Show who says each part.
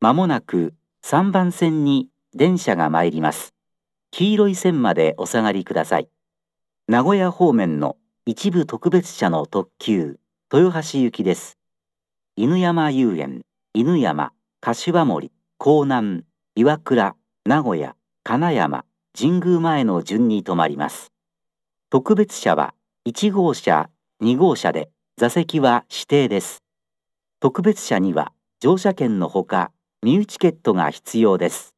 Speaker 1: まもなく3番線に電車が参ります。黄色い線までお下がりください。名古屋方面の一部特別車の特急豊橋行きです。犬山遊園、犬山、柏森、江南、岩倉、名古屋、金山、神宮前の順に止まります。特別車は1号車、2号車で座席は指定です。特別車には乗車券のほか身内チケットが必要です。